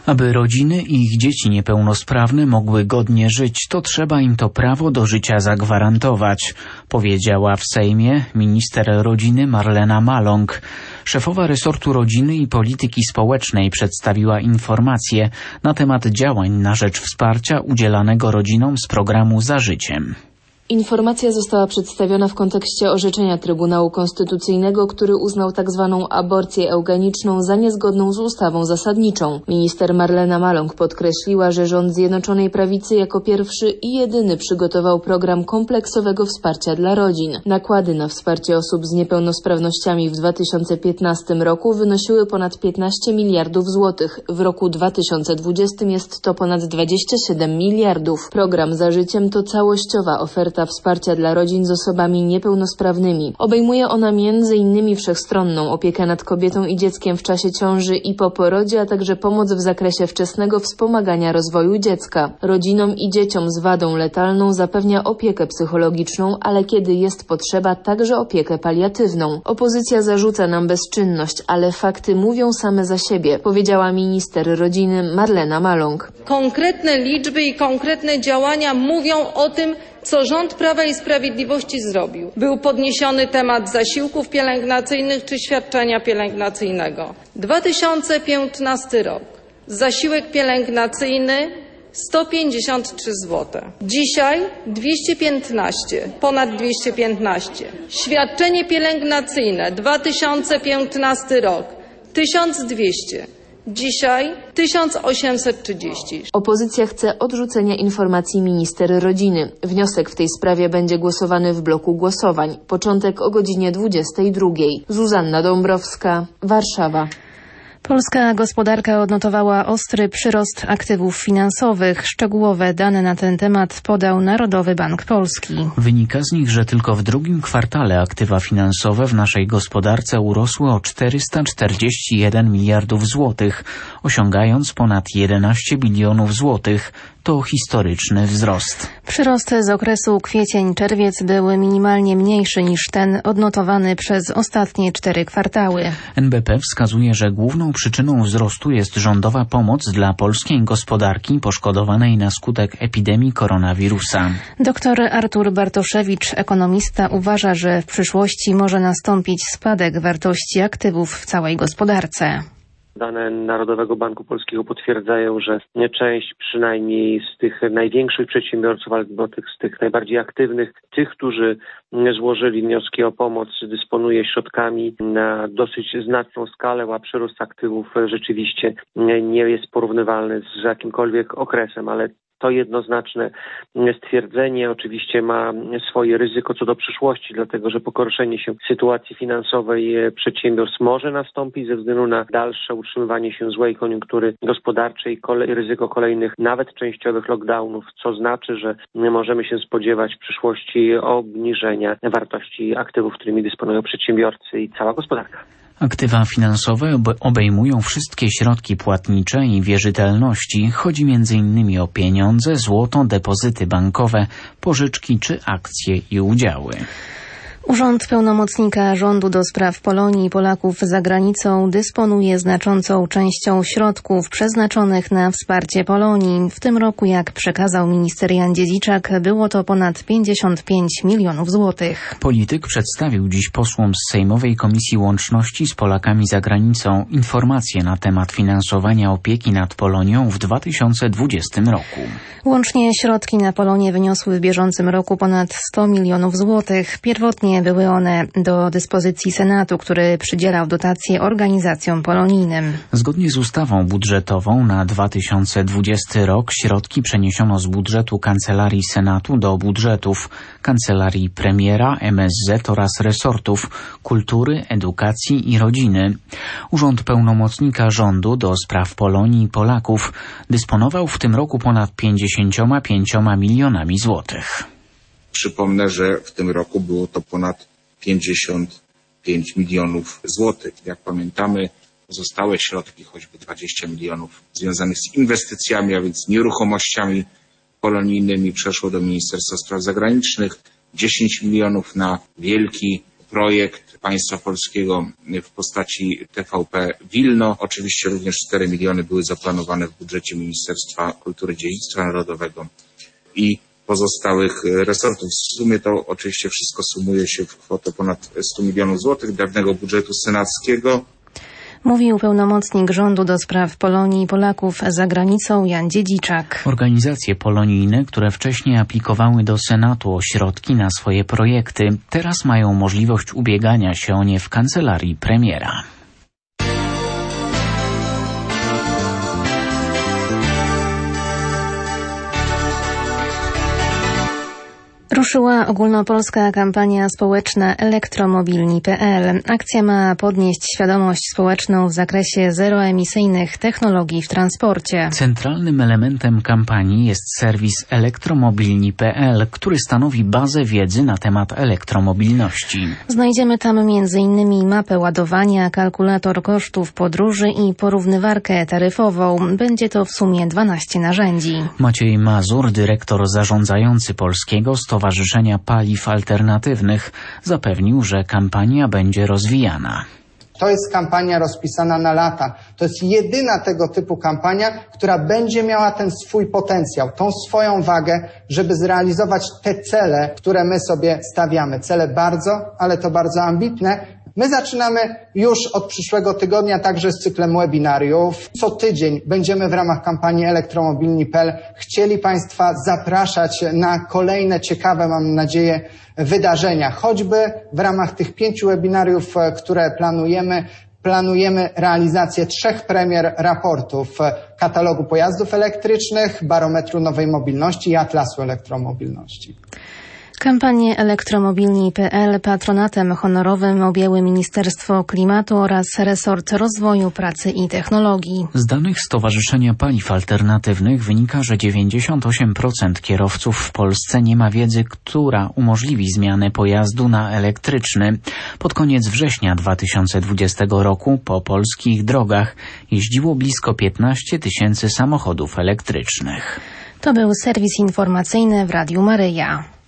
Aby rodziny i ich dzieci niepełnosprawne mogły godnie żyć, to trzeba im to prawo do życia zagwarantować, powiedziała w Sejmie minister rodziny Marlena Maląg. Szefowa resortu rodziny i polityki społecznej przedstawiła informację na temat działań na rzecz wsparcia udzielanego rodzinom z programu Za Życiem. Informacja została przedstawiona w kontekście orzeczenia Trybunału Konstytucyjnego, który uznał tzw. aborcję eugeniczną za niezgodną z ustawą zasadniczą. Minister Marlena Maląg podkreśliła, że rząd Zjednoczonej Prawicy jako pierwszy i jedyny przygotował program kompleksowego wsparcia dla rodzin. Nakłady na wsparcie osób z niepełnosprawnościami w 2015 roku wynosiły ponad 15 miliardów złotych. W roku 2020 jest to ponad 27 miliardów. Program Za Życiem to całościowa oferta wsparcia dla rodzin z osobami niepełnosprawnymi. Obejmuje ona m.in. wszechstronną opiekę nad kobietą i dzieckiem w czasie ciąży i po porodzie, a także pomoc w zakresie wczesnego wspomagania rozwoju dziecka. Rodzinom i dzieciom z wadą letalną zapewnia opiekę psychologiczną, ale kiedy jest potrzeba, także opiekę paliatywną. Opozycja zarzuca nam bezczynność, ale fakty mówią same za siebie, powiedziała minister rodziny Marlena Maląg. Konkretne liczby i konkretne działania mówią o tym, co rząd Prawa i Sprawiedliwości zrobił. Był podniesiony temat zasiłków pielęgnacyjnych czy świadczenia pielęgnacyjnego. 2015 rok. Zasiłek pielęgnacyjny 153 zł. Dzisiaj 215, ponad 215. Świadczenie pielęgnacyjne 2015 rok 1200. Dzisiaj 1830. Opozycja chce odrzucenia informacji minister rodziny. Wniosek w tej sprawie będzie głosowany w bloku głosowań. Początek o godzinie 22. Zuzanna Dąbrowska, Warszawa. Polska gospodarka odnotowała ostry przyrost aktywów finansowych. Szczegółowe dane na ten temat podał Narodowy Bank Polski. Wynika z nich, że tylko w drugim kwartale aktywa finansowe w naszej gospodarce urosły o 441 miliardów złotych, osiągając ponad 11 bilionów złotych. To historyczny wzrost. Przyrost z okresu kwiecień-czerwiec był minimalnie mniejszy niż ten odnotowany przez ostatnie 4 kwartały. NBP wskazuje, że główną przyczyną wzrostu jest rządowa pomoc dla polskiej gospodarki poszkodowanej na skutek epidemii koronawirusa. Dr Artur Bartoszewicz, ekonomista, uważa, że w przyszłości może nastąpić spadek wartości aktywów w całej gospodarce. Dane Narodowego Banku Polskiego potwierdzają, że część przynajmniej z tych największych przedsiębiorców, albo z tych najbardziej aktywnych, tych, którzy złożyli wnioski o pomoc, dysponuje środkami na dosyć znaczną skalę, a przyrost aktywów rzeczywiście nie jest porównywalny z jakimkolwiek okresem, ale to jednoznaczne stwierdzenie oczywiście ma swoje ryzyko co do przyszłości, dlatego że pogorszenie się sytuacji finansowej przedsiębiorstw może nastąpić ze względu na dalsze utrzymywanie się złej koniunktury gospodarczej, ryzyko kolejnych, nawet częściowych lockdownów, co znaczy, że możemy się spodziewać w przyszłości obniżenia wartości aktywów, którymi dysponują przedsiębiorcy i cała gospodarka. Aktywa finansowe obejmują wszystkie środki płatnicze i wierzytelności. Chodzi m.in. o pieniądze, złoto, depozyty bankowe, pożyczki czy akcje i udziały. Urząd Pełnomocnika Rządu do spraw Polonii i Polaków za granicą dysponuje znaczącą częścią środków przeznaczonych na wsparcie Polonii. W tym roku, jak przekazał minister Jan Dziedziczak, było to ponad 55 milionów złotych. Polityk przedstawił dziś posłom z Sejmowej Komisji Łączności z Polakami za granicą informacje na temat finansowania opieki nad Polonią w 2020 roku. Łącznie środki na Polonię wyniosły w bieżącym roku ponad 100 milionów złotych. Pierwotnie były one do dyspozycji Senatu, który przydzielał dotacje organizacjom polonijnym. Zgodnie z ustawą budżetową na 2020 rok środki przeniesiono z budżetu Kancelarii Senatu do budżetów Kancelarii Premiera, MSZ oraz resortów kultury, edukacji i rodziny. Urząd Pełnomocnika Rządu do spraw Polonii i Polaków dysponował w tym roku ponad 55 milionami złotych. Przypomnę, że w tym roku było to ponad 55 milionów złotych. Jak pamiętamy, pozostałe środki, choćby 20 milionów związanych z inwestycjami, a więc nieruchomościami polonijnymi, przeszło do Ministerstwa Spraw Zagranicznych, 10 milionów na wielki projekt państwa polskiego w postaci TVP Wilno. Oczywiście również 4 miliony były zaplanowane w budżecie Ministerstwa Kultury i Dziedzictwa Narodowego i pozostałych resortów. W sumie to oczywiście wszystko sumuje się w kwotę ponad 100 milionów złotych dawnego budżetu senackiego. Mówił pełnomocnik rządu do spraw Polonii i Polaków za granicą Jan Dziedziczak. Organizacje polonijne, które wcześniej aplikowały do Senatu o środki na swoje projekty, teraz mają możliwość ubiegania się o nie w kancelarii premiera. Ruszyła ogólnopolska kampania społeczna elektromobilni.pl. Akcja ma podnieść świadomość społeczną w zakresie zeroemisyjnych technologii w transporcie. Centralnym elementem kampanii jest serwis elektromobilni.pl, który stanowi bazę wiedzy na temat elektromobilności. Znajdziemy tam m.in. mapę ładowania, kalkulator kosztów podróży i porównywarkę taryfową. Będzie to w sumie 12 narzędzi. Maciej Mazur, dyrektor zarządzający Polskiego Stowarzyszenia Paliw Alternatywnych, zapewnił, że kampania będzie rozwijana. To jest kampania rozpisana na lata. To jest jedyna tego typu kampania, która będzie miała ten swój potencjał, tą swoją wagę, żeby zrealizować te cele, które my sobie stawiamy. Cele bardzo, ale to bardzo ambitne. My zaczynamy już od przyszłego tygodnia także z cyklem webinariów. Co tydzień będziemy w ramach kampanii elektromobilni.pl chcieli Państwa zapraszać na kolejne ciekawe, mam nadzieję, wydarzenia. Choćby w ramach tych 5 webinariów, które planujemy realizację 3 premier raportów: katalogu pojazdów elektrycznych, barometru nowej mobilności i atlasu elektromobilności. Kampanię elektromobilni.pl patronatem honorowym objęły Ministerstwo Klimatu oraz Resort Rozwoju, Pracy i Technologii. Z danych Stowarzyszenia Paliw Alternatywnych wynika, że 98% kierowców w Polsce nie ma wiedzy, która umożliwi zmianę pojazdu na elektryczny. Pod koniec września 2020 roku po polskich drogach jeździło blisko 15 000 samochodów elektrycznych. To był serwis informacyjny w Radiu Maryja.